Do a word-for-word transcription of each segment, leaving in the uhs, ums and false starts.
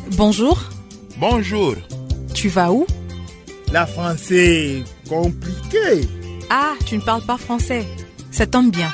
Bonjour. Bonjour. Tu vas où? La français compliqué. Ah, tu ne parles pas français. Ça tombe bien.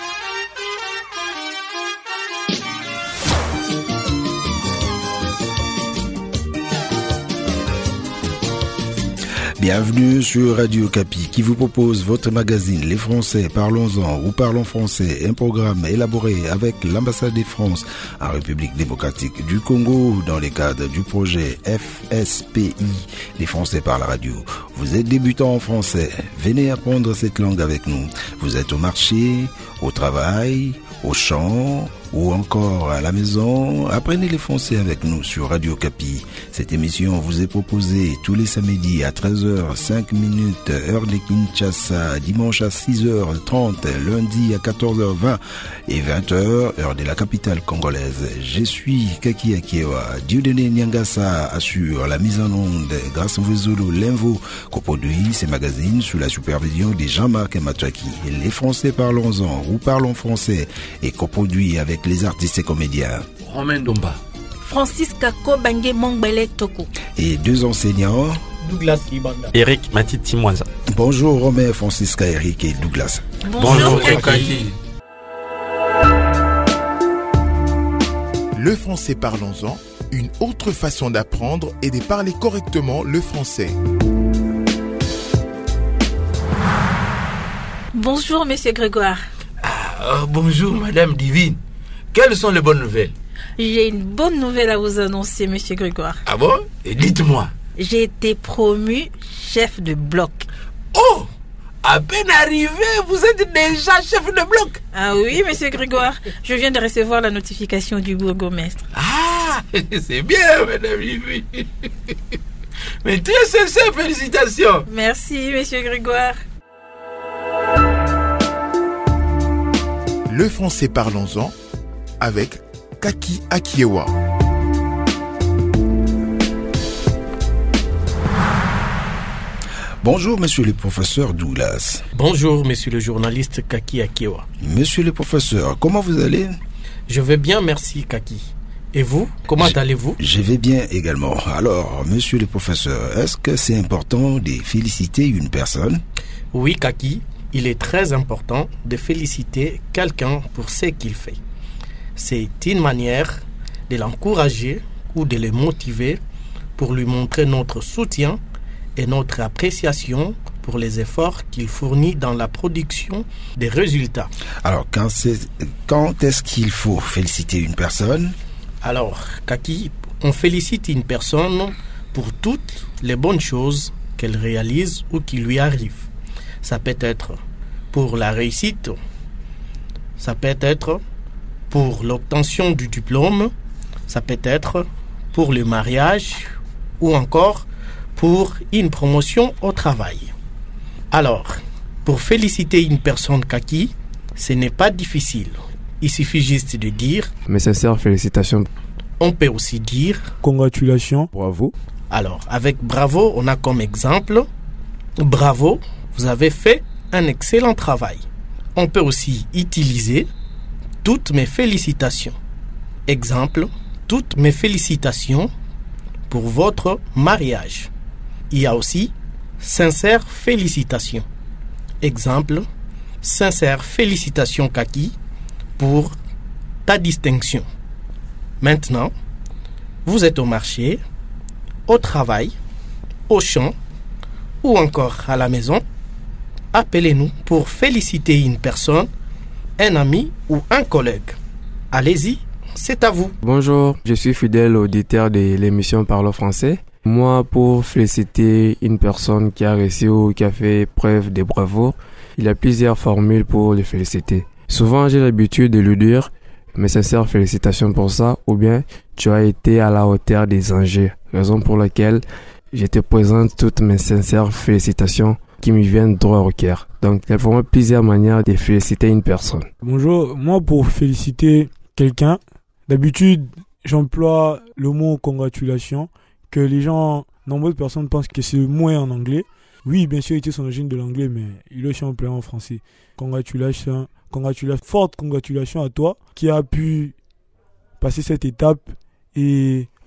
Bienvenue sur Radio Kapi qui vous propose votre magazine Les Français Parlons-en ou Parlons Français, un programme élaboré avec l'ambassade de France en République démocratique du Congo dans le cadre du projet F S P I, Les Français par la radio. Vous êtes débutant en français, venez apprendre cette langue avec nous. Vous êtes au marché, au travail, au champ ou encore à la maison, apprenez les français avec nous sur Radio Kapi. Cette émission vous est proposée tous les samedis à treize heures cinq minutes, heure de Kinshasa, dimanche à six heures trente, lundi à quatorze heures vingt et vingt heures, heure de la capitale congolaise. Je suis Kaki Akiewa. Dieudonné Nyangasa assure la mise en onde grâce au Zulu Lenvo, coproduit ces magazines sous la supervision de Jean-Marc Matouaki. Les Français Parlons-en ou Parlons Français est coproduit avec les artistes et comédiens Romain Domba, Francis Kako Bangé Mongbele Toko et deux enseignants Douglas Ibanda, Eric Matiti Mwanza. Bonjour Romain, Francisca, Eric et Douglas. Bonjour, Bonjour Kaki. Le français Parlons-en, une autre façon d'apprendre et de parler correctement le français. Bonjour Monsieur Grégoire. Ah, bonjour Madame Divine. Quelles sont les bonnes nouvelles? J'ai une bonne nouvelle à vous annoncer Monsieur Grégoire. Ah bon? Et dites-moi. J'ai été promu chef de bloc. Oh! À peine arrivé, vous êtes déjà chef de bloc. Ah oui Monsieur Grégoire, je viens de recevoir la notification du bourgmestre. Ah, c'est bien Madame Divine. Mais très sincère, félicitations. Merci Monsieur Grégoire. Le français Parlons-en avec Kaki Akiewa. Bonjour monsieur le professeur Douglas. Bonjour monsieur le journaliste Kaki Akiewa. Monsieur le professeur, comment vous allez? Je vais bien, merci Kaki. Et vous, comment je, allez-vous? Je vais bien également. Alors, monsieur le professeur, est-ce que c'est important de féliciter une personne? Oui Kaki, il est très important de féliciter quelqu'un pour ce qu'il fait. C'est une manière de l'encourager ou de le motiver pour lui montrer notre soutien et notre appréciation pour les efforts qu'il fournit dans la production des résultats. Alors, quand, c'est, quand est-ce qu'il faut féliciter une personne? Alors, Kaki, on félicite une personne pour toutes les bonnes choses qu'elle réalise ou qui lui arrivent. Ça peut être pour la réussite, ça peut être pour l'obtention du diplôme, ça peut être pour le mariage ou encore pour une promotion au travail. Alors, pour féliciter une personne Kaki, ce n'est pas difficile. Il suffit juste de dire mes sincères félicitations. On peut aussi dire congratulations, bravo. Alors, avec bravo, on a comme exemple bravo, vous avez fait un excellent travail. On peut aussi utiliser toutes mes félicitations. Exemple, toutes mes félicitations pour votre mariage. Il y a aussi sincères félicitations. Exemple, sincères félicitations Kaki pour ta distinction. Maintenant, vous êtes au marché, au travail, au champ ou encore à la maison. Appelez-nous pour féliciter une personne, un ami ou un collègue. Allez-y, c'est à vous. Bonjour, je suis fidèle auditeur de l'émission Parlons Français. Moi, pour féliciter une personne qui a réussi ou qui a fait preuve de bravoure, il y a plusieurs formules pour le féliciter. Souvent, j'ai l'habitude de lui dire mes sincères félicitations pour ça, ou bien tu as été à la hauteur des enjeux, raison pour laquelle je te présente toutes mes sincères félicitations qui me viennent droit au cœur. Donc, il y a vraiment plusieurs manières de féliciter une personne. Bonjour, moi pour féliciter quelqu'un, d'habitude, j'emploie le mot congratulations, que les gens, nombreuses personnes pensent que c'est le mot en anglais. Oui, bien sûr, il était son origine de l'anglais, mais il est aussi employé en français. Congratulations, congratulations, forte congratulations à toi qui a pu passer cette étape et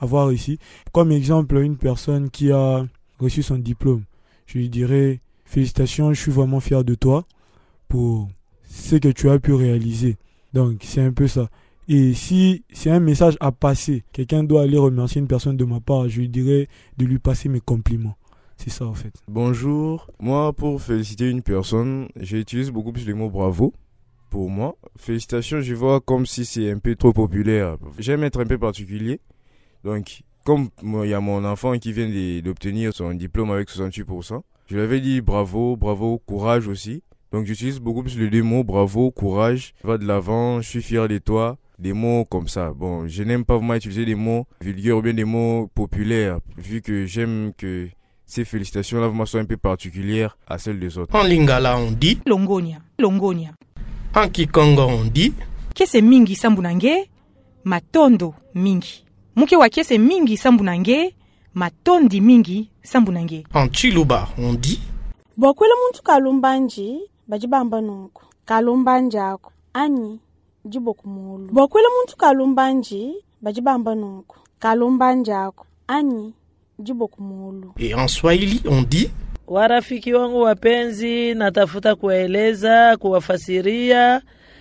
avoir réussi. Comme exemple, une personne qui a reçu son diplôme, je lui dirais félicitations, je suis vraiment fier de toi pour ce que tu as pu réaliser. Donc c'est un peu ça. Et si c'est un message à passer, quelqu'un doit aller remercier une personne de ma part, je lui dirais de lui passer mes compliments. C'est ça en fait. Bonjour, moi pour féliciter une personne, j'utilise beaucoup plus le mot bravo. Pour moi, félicitations, je vois comme si c'est un peu trop populaire. J'aime être un peu particulier. Donc, comme il y a mon enfant qui vient d'obtenir son diplôme avec soixante-huit pour cent, je lui avais dit bravo, bravo, courage aussi. Donc, j'utilise beaucoup plus les deux mots, bravo, courage, va de l'avant, je suis fier de toi. Des mots comme ça. Bon, je n'aime pas vraiment utiliser des mots vulgaires ou bien des mots populaires, vu que j'aime que ces félicitations-là vraiment soient un peu particulières à celles des autres. En lingala, on dit Longonia, Longonia. En kikongo, on dit Kese mingi sambunange, matondo mingi. Muke wa kese mingi sambunange, matondi mingi sambunange. En chiluba, on dit Bokwele muntu kalumbanji, bajibamba nungu. Kalumbanji ako, ani, jibokumulu. Bokwele muntu kalumbanji, bajibamba nungu. Kalumbanji ako, ani, jibokumulu. Et en Swahili, on dit Warafiki wangu wapenzi, natafuta kuwaeleza, kuwafasiria,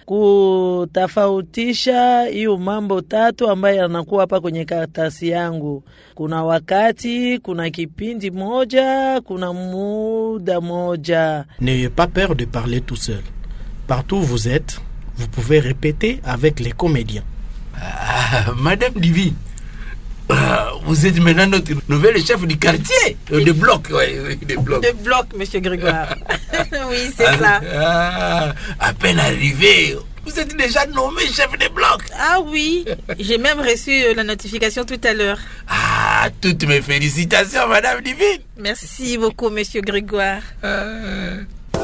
kutafautisha hiyo mambo tatu ambayo yanakuwa hapa kwenye karatasi yangu. Kuna wakati, kuna kipindi moja, kuna muda moja. N'ayez pas peur de parler tout seul. Partout où vous êtes, vous pouvez répéter avec les comédiens. Ah, Madame Divine, ah, vous êtes maintenant notre nouvel chef du quartier, euh, de bloc, oui, oui, de bloc. De bloc, Monsieur Grégoire. Oui, c'est ah, ça. Ah, à peine arrivé, vous êtes déjà nommé chef de bloc. Ah oui, j'ai même reçu la notification tout à l'heure. Ah, toutes mes félicitations, Madame Divine. Merci beaucoup, Monsieur Grégoire. Ah.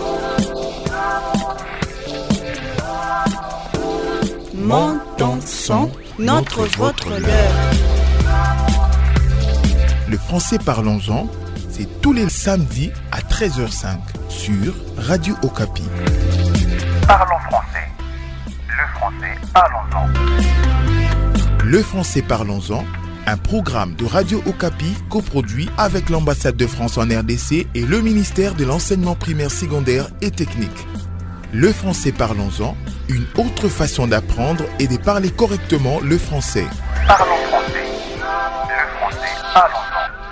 Montons son, notre, votre, leur. Le français parlons-en, c'est tous les samedis à treize heures cinq sur Radio Okapi. Parlons français. Le français parlons-en. Le français parlons-en, un programme de Radio Okapi coproduit avec l'ambassade de France en R D C et le ministère de l'enseignement primaire, secondaire et technique. Le français parlons-en, une autre façon d'apprendre et de parler correctement le français. Parlons français. Le français parlons-en.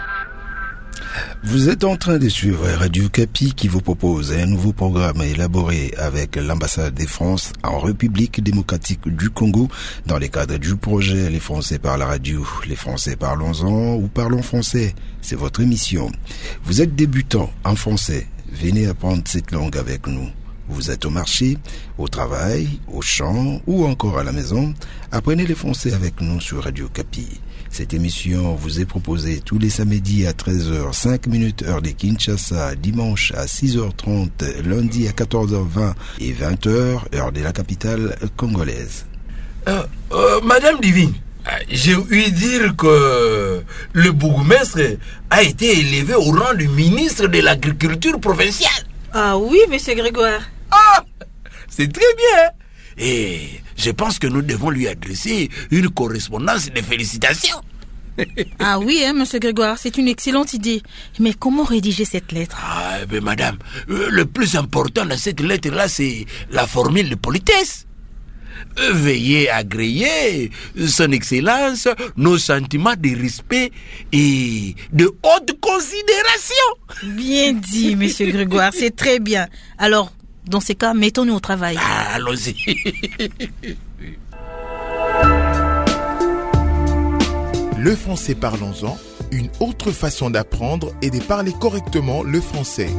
Vous êtes en train de suivre Radio Okapi qui vous propose un nouveau programme élaboré avec l'ambassade de France en République démocratique du Congo dans le cadre du projet Les Français par la radio. Les Français parlons-en ou parlons français, c'est votre émission. Vous êtes débutant en français, venez apprendre cette langue avec nous. Vous êtes au marché, au travail, au champ ou encore à la maison, apprenez le français avec nous sur Radio Okapi. Cette émission vous est proposée tous les samedis à treize heures cinq heure de Kinshasa, dimanche à six heures trente, lundi à quatorze heures vingt et vingt heures heure de la capitale congolaise. Euh, euh, Madame Divine, j'ai ouï dire que le bourgmestre a été élevé au rang du ministre de l'agriculture provinciale. Ah oui, Monsieur Grégoire. Ah, c'est très bien. Et je pense que nous devons lui adresser une correspondance de félicitations. Ah oui, hein, Monsieur Grégoire, c'est une excellente idée. Mais comment rédiger cette lettre? Ah, ben madame, euh, le plus important dans cette lettre-là, c'est la formule de politesse. Euh, veuillez agréer, son excellence, nos sentiments de respect et de haute considération. Bien dit, Monsieur Grégoire, c'est très bien. Alors, dans ces cas, mettons-nous au travail. Ah, allons-y. Le français parlons-en, une autre façon d'apprendre et de parler correctement le français.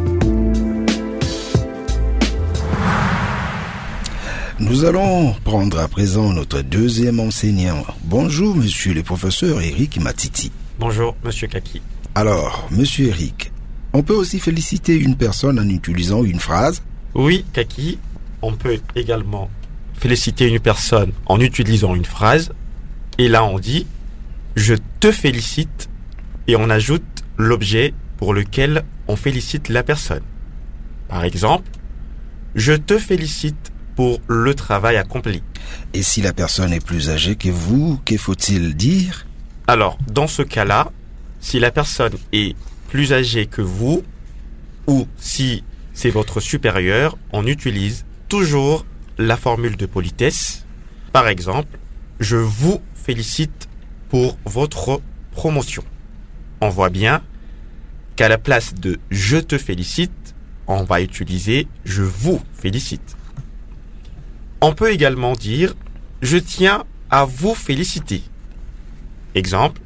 Nous allons prendre à présent notre deuxième enseignant. Bonjour, monsieur le professeur Eric Matiti. Bonjour, monsieur Kaki. Alors, monsieur Eric, on peut aussi féliciter une personne en utilisant une phrase? Oui, Kaki, on peut également féliciter une personne en utilisant une phrase. Et là, on dit « Je te félicite » et on ajoute l'objet pour lequel on félicite la personne. Par exemple, « Je te félicite pour le travail accompli ». Et si la personne est plus âgée que vous, que faut-il dire? Alors, dans ce cas-là, si la personne est plus âgée que vous, ou si c'est votre supérieur, on utilise toujours la formule de politesse. Par exemple, je vous félicite pour votre promotion. On voit bien qu'à la place de je te félicite, on va utiliser je vous félicite. On peut également dire je tiens à vous féliciter. Exemple,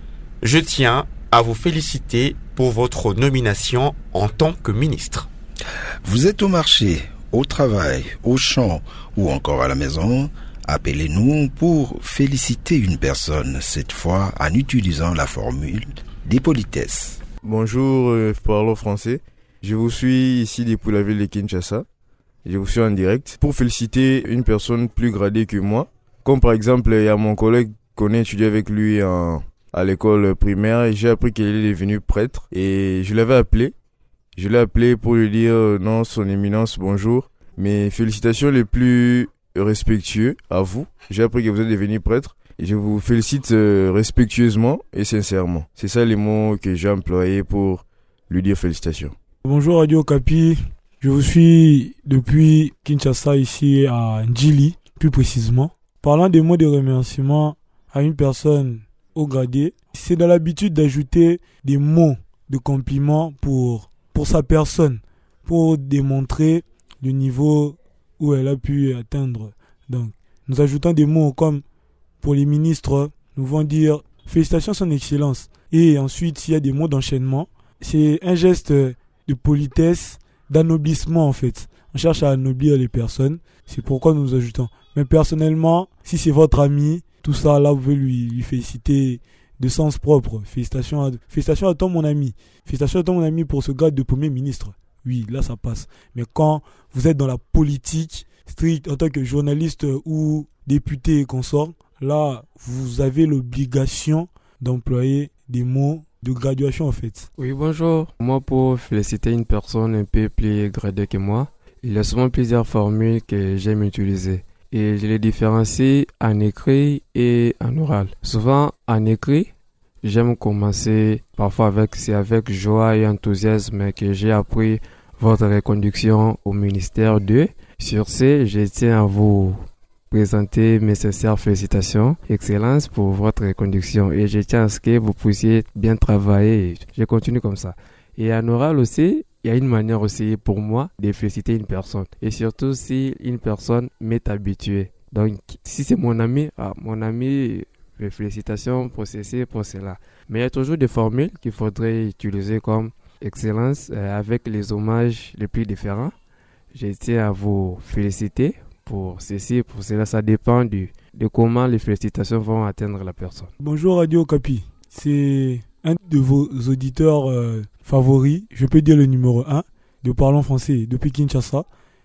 je tiens à vous féliciter pour votre nomination en tant que ministre. Vous êtes au marché, au travail, au champ ou encore à la maison, appelez-nous pour féliciter une personne, cette fois en utilisant la formule des politesses. Bonjour, euh, parlons français. Je vous suis ici depuis la ville de Kinshasa. Je vous suis en direct pour féliciter une personne plus gradée que moi. Comme par exemple, il y a mon collègue qu'on a étudié avec lui en, à l'école primaire et j'ai appris qu'il est devenu prêtre et je l'avais appelé. Je l'ai appelé pour lui dire euh, non, son éminence, bonjour. Mes félicitations les plus respectueuses à vous. J'ai appris que vous êtes devenu prêtre et je vous félicite euh, respectueusement et sincèrement. C'est ça les mots que j'ai employés pour lui dire félicitations. Bonjour Radio Okapi. Je vous suis depuis Kinshasa ici à Ndjili, plus précisément. Parlant des mots de remerciement à une personne au gradé, c'est dans l'habitude d'ajouter des mots de compliment pour, pour sa personne, pour démontrer le niveau où elle a pu atteindre. Donc, nous ajoutons des mots comme pour les ministres, nous vont dire félicitations son excellence. Et ensuite, s'il y a des mots d'enchaînement, c'est un geste de politesse, d'anoblissement en fait. On cherche à anoblir les personnes, c'est pourquoi nous ajoutons. Mais personnellement, si c'est votre ami, tout ça là, vous pouvez lui, lui féliciter de sens propre. Félicitations à, félicitations à toi mon ami. Félicitations à toi mon ami pour ce grade de premier ministre. Oui, là ça passe. Mais quand vous êtes dans la politique stricte en tant que journaliste ou député et consort, là vous avez l'obligation d'employer des mots de graduation en fait. Oui, bonjour. Moi, pour féliciter une personne un peu plus gradée que moi, il y a souvent plusieurs formules que j'aime utiliser. Et je les différencie en écrit et en oral. Souvent, en écrit, j'aime commencer parfois avec, c'est avec joie et enthousiasme que j'ai appris votre reconduction au ministère de. Sur ce, je tiens à vous présenter mes sincères félicitations, Excellence, pour votre reconduction. Et je tiens à ce que vous puissiez bien travailler. Je continue comme ça. Et en oral aussi, il y a une manière aussi pour moi de féliciter une personne. Et surtout si une personne m'est habituée. Donc, si c'est mon ami, ah, mon ami, félicitations pour ceci, pour cela. Mais il y a toujours des formules qu'il faudrait utiliser comme Excellence euh, avec les hommages les plus différents. Je tiens à vous féliciter pour ceci, pour cela. Ça dépend du, de comment les félicitations vont atteindre la personne. Bonjour Radio Okapi. C'est un de vos auditeurs euh, favoris, je peux dire le numéro un, de Parlons Français depuis Kinshasa.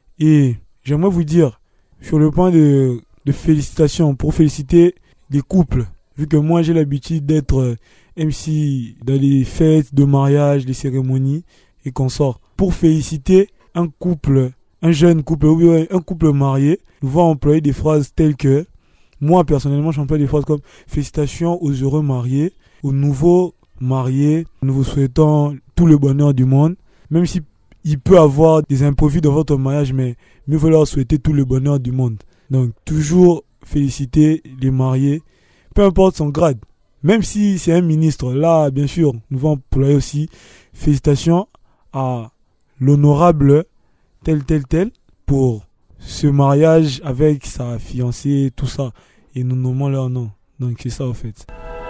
Et j'aimerais vous dire, sur le point de, de félicitations, pour féliciter des couples, vu que moi j'ai l'habitude d'être euh, M C dans les fêtes de mariage, les cérémonies et consorts. Pour féliciter un couple, un jeune couple, ou un couple marié, nous allons employer des phrases telles que, moi personnellement j'emploie des phrases comme félicitations aux heureux mariés, aux nouveaux mariés, nous vous souhaitons tout le bonheur du monde, même si il peut avoir des imprévus dans votre mariage, mais mieux vaut leur souhaiter tout le bonheur du monde. Donc toujours féliciter les mariés, peu importe son grade, même si c'est un ministre, là bien sûr nous allons employer aussi félicitations à l'honorable tel tel tel pour ce mariage avec sa fiancée, tout ça, et nous nommons leur nom. Donc c'est ça en fait.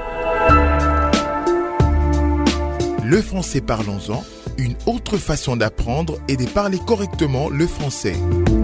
Le français parlons-en, une autre façon d'apprendre et de parler correctement le français.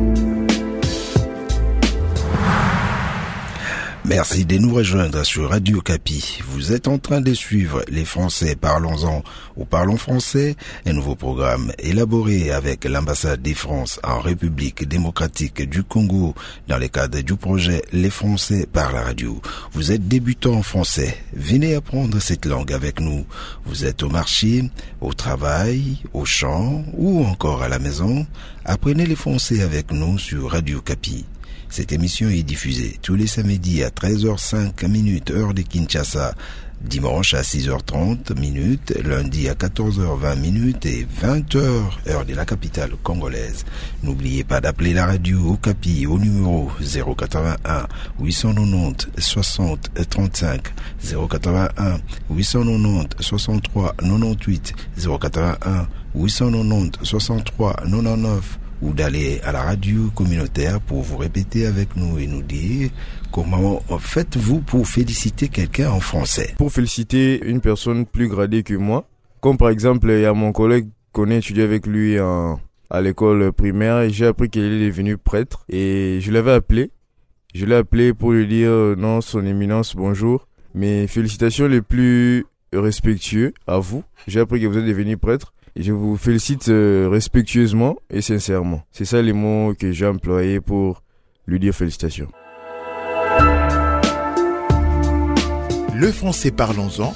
Merci de nous rejoindre sur Radio Okapi. Vous êtes en train de suivre Les Français Parlons-en ou Parlons Français, un nouveau programme élaboré avec l'ambassade de France en République démocratique du Congo dans le cadre du projet Les Français par la radio. Vous êtes débutant en français, venez apprendre cette langue avec nous. Vous êtes au marché, au travail, au champ ou encore à la maison, apprenez les français avec nous sur Radio Okapi. Cette émission est diffusée tous les samedis à treize heures cinq heure de Kinshasa, dimanche à six heures trente minutes, lundi à quatorze heures vingt minutes et vingt heures, heure de la capitale congolaise. N'oubliez pas d'appeler la radio Okapi au numéro zéro quatre-vingt-un huit cent quatre-vingt-dix soixante trente-cinq, zéro quatre-vingt-un huit cent quatre-vingt-dix soixante-trois quatre-vingt-dix-huit, zéro quatre-vingt-un huit cent quatre-vingt-dix soixante-trois quatre-vingt-dix-neuf, ou d'aller à la radio communautaire pour vous répéter avec nous et nous dire comment faites-vous pour féliciter quelqu'un en français. Pour féliciter une personne plus gradée que moi, comme par exemple, il y a mon collègue qu'on a étudié avec lui en, à l'école primaire, et j'ai appris qu'il est devenu prêtre et je l'avais appelé. Je l'ai appelé pour lui dire non, son éminence, bonjour. Mes félicitations les plus respectueuses à vous. J'ai appris que vous êtes devenu prêtre. Et je vous félicite euh, respectueusement et sincèrement. C'est ça les mots que j'ai employés pour lui dire félicitations. Le français, parlons-en.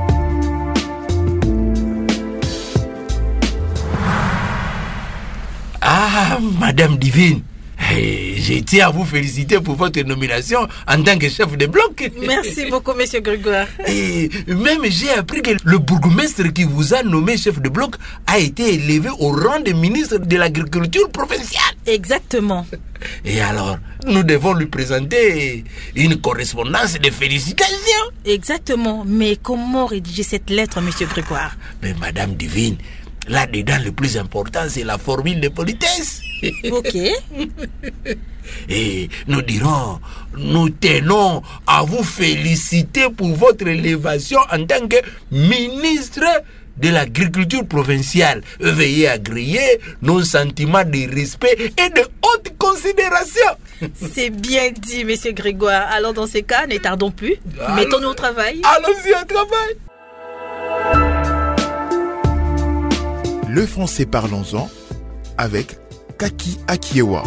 Ah, Madame Divine, hey, je tiens à vous féliciter pour votre nomination en tant que chef de bloc. Merci beaucoup, Monsieur Grégoire. Et même j'ai appris que le bourgmestre qui vous a nommé chef de bloc a été élevé au rang de ministre de l'agriculture provinciale. Exactement. Et alors, nous devons lui présenter une correspondance de félicitations. Exactement. Mais comment rédiger cette lettre, Monsieur Grégoire? Mais Madame Divine, là-dedans, le plus important, c'est la formule de politesse. Ok. Et nous dirons, nous tenons à vous féliciter pour votre élévation en tant que ministre de l'agriculture provinciale. Veuillez agréer nos sentiments de respect et de haute considération. C'est bien dit, Monsieur Grégoire. Alors dans ces cas, ne tardons plus. Alors, mettons-nous au travail. Allons-y au travail. Le français, parlons-en avec Kaki Akiewa.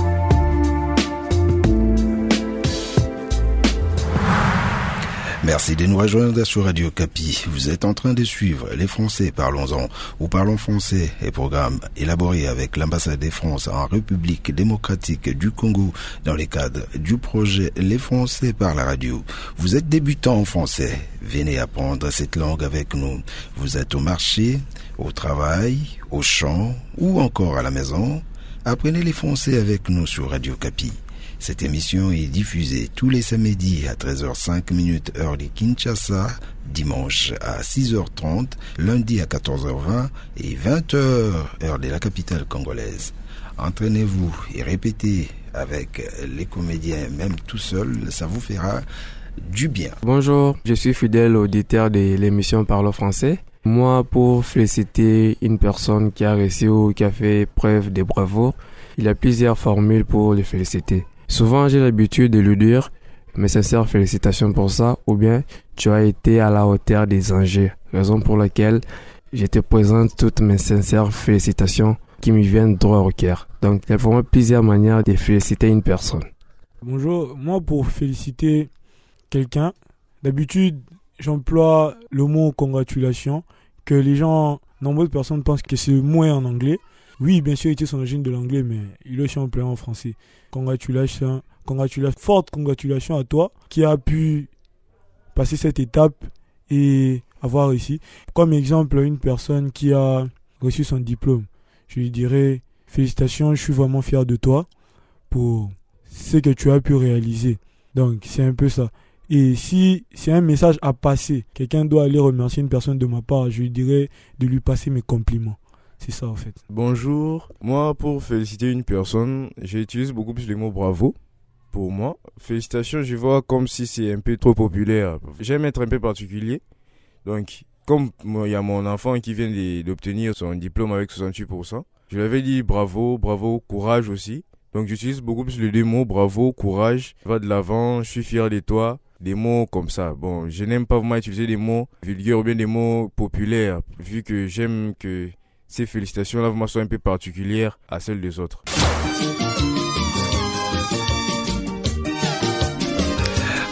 Merci de nous rejoindre sur Radio Okapi. Vous êtes en train de suivre Les Français, parlons-en ou Parlons français, un programme élaboré avec l'ambassade de France en République démocratique du Congo dans le cadre du projet Les Français par la radio. Vous êtes débutant en français, venez apprendre cette langue avec nous. Vous êtes au marché, au travail, au champ ou encore à la maison. Apprenez les français avec nous sur Radio Okapi. Cette émission est diffusée tous les samedis à treize heures cinq minutes heure de Kinshasa, dimanche à six heures trente, lundi à quatorze heures vingt et vingt heures heure de la capitale congolaise. Entraînez-vous et répétez avec les comédiens, même tout seul, ça vous fera du bien. Bonjour, je suis fidèle auditeur de l'émission Parlons français. Moi, pour féliciter une personne qui a réussi ou qui a fait preuve de bravoure, il y a plusieurs formules pour le féliciter. Souvent, j'ai l'habitude de lui dire mes sincères félicitations pour ça, ou bien tu as été à la hauteur des enjeux, raison pour laquelle je te présente toutes mes sincères félicitations qui me viennent droit au cœur. Donc, il y a vraiment plusieurs manières de féliciter une personne. Bonjour, moi pour féliciter quelqu'un, d'habitude j'emploie le mot congratulations, que les gens, nombreuses personnes pensent que c'est le mot en anglais. Oui, bien sûr, il était son origine de l'anglais, mais il est aussi employé en français. Congratulations, congratulations, forte congratulations à toi qui a pu passer cette étape et avoir réussi. Comme exemple, une personne qui a reçu son diplôme, je lui dirais félicitations, je suis vraiment fier de toi pour ce que tu as pu réaliser. Donc, c'est un peu ça. Et si c'est un message à passer, quelqu'un doit aller remercier une personne de ma part, je lui dirais de lui passer mes compliments. C'est ça en fait. Bonjour, moi pour féliciter une personne, j'utilise beaucoup plus le mot bravo. Pour moi, félicitations, je vois comme si c'est un peu trop populaire. J'aime être un peu particulier. Donc, comme il y a mon enfant qui vient d'obtenir son diplôme avec soixante-huit pour cent, je lui avais dit bravo, bravo, courage aussi. Donc j'utilise beaucoup plus les deux mots, bravo, courage, va de l'avant, je suis fier de toi. Des mots comme ça. Bon, je n'aime pas vraiment utiliser des mots vulgaires ou bien des mots populaires, vu que j'aime que ces félicitations-là vraiment soient un peu particulières à celles des autres.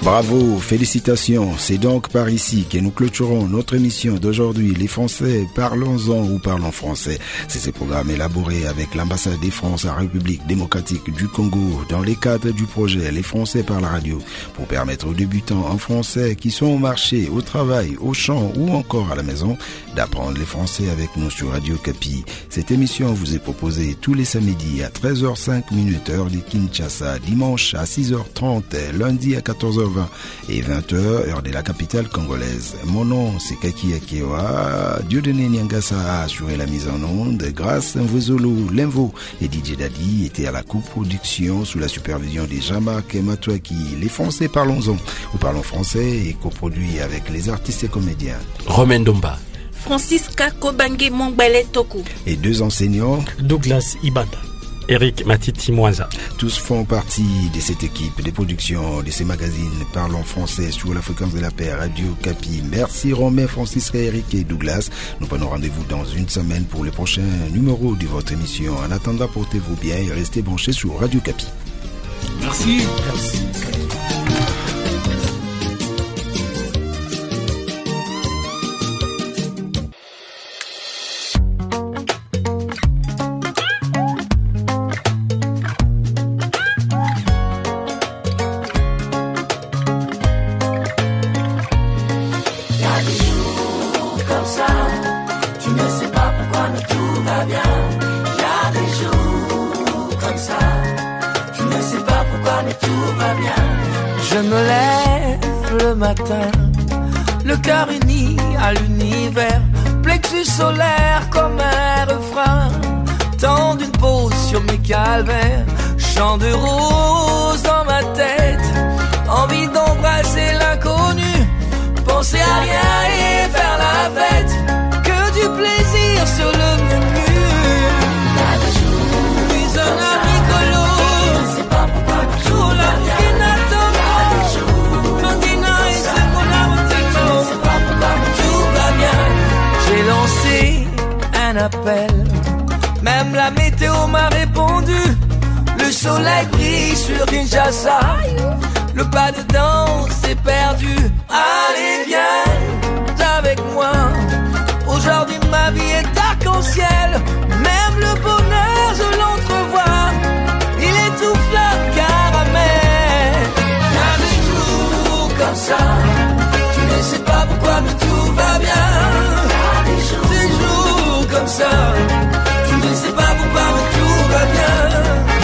Bravo, félicitations. C'est donc par ici que nous clôturons notre émission d'aujourd'hui. Les Français, parlons-en ou parlons français. C'est ce programme élaboré avec l'ambassade des France en République démocratique du Congo dans le cadre du projet Les Français par la radio pour permettre aux débutants en français qui sont au marché, au travail, au champ ou encore à la maison d'apprendre les français avec nous sur Radio Kapi. Cette émission vous est proposée tous les samedis à treize heures cinq heure de Kinshasa, dimanche à six heures trente, lundi à quatorze heures vingt et vingt heures heure de la capitale congolaise. Mon nom c'est Kaki Akewa. Dieudonné Nyangasa a assuré la mise en onde. Grâce Mvwezolo, Lemvo et D J Daddy étaient à la coproduction sous la supervision de Jean-Marc Matouaki. Les Français parlons-en ou parlons français et coproduit avec les artistes et comédiens Romain Domba, Francisca Kobange Mongbele Toku et deux enseignants Douglas Ibanda, Eric Matiti Mwanza. Tous font partie de cette équipe de production de ces magazines Parlons français sur la fréquence de la paix Radio Kapi. Merci Romain, Francis, Eric et Douglas. Nous prenons rendez-vous dans une semaine pour le prochain numéro de votre émission. En attendant, portez-vous bien et restez branchés sur Radio Kapi. Merci. Merci. Je me lève le matin, le cœur uni à l'univers, plexus solaire comme un refrain, temps d'une pause sur mes calvaires, chant de rose dans ma tête, envie d'embrasser l'inconnu, penser à rien et faire la fête, que du plaisir sur le menu. Puis un ami colo, je sais pas pourquoi, sur la vie n'attend pas, Ferdinand et c'est mon amour, je sais pas pourquoi, tout va bien. J'ai lancé un appel, même la météo m'a répondu. Le soleil brille sur Kinshasa, le pas de danse est perdu. Allez viens avec moi, aujourd'hui ma vie est arc-en-ciel, même le bonheur je l'entrevois, il est tout fleur caramel. Il y a des jours comme ça, tu ne sais pas pourquoi mais tout va bien. Des jours comme ça, tu ne sais pas pourquoi mais tout va bien.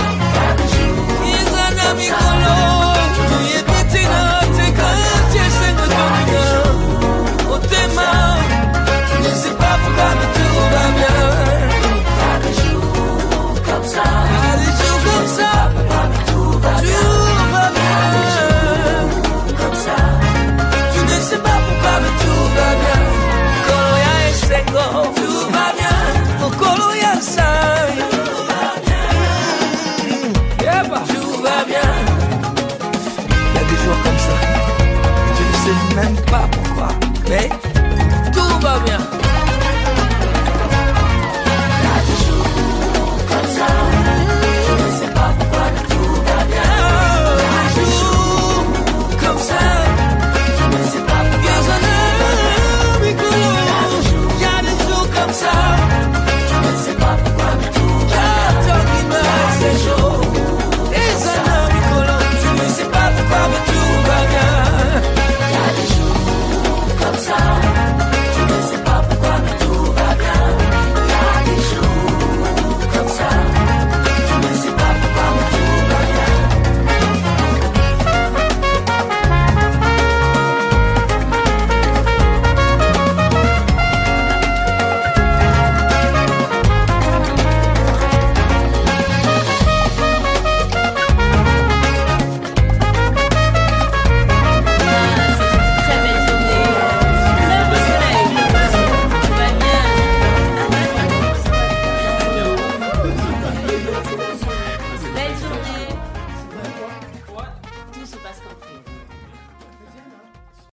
Ils un ami colo, tu es pétina, t'es quand tu essaies de ton au téma. Tu ne sais pas pourquoi mais tout va bien. Pas des jours comme ça, pas des jours comme ça, tout va bien. Tout va bien. Comme ça, tu ne sais pas pourquoi mais tout va bien. Koloya et Sengo, tout va bien. Oh Koloya Sai, tout va bien. Yeah, tout va bien. Il y a des jours comme ça, tu ne sais même pas.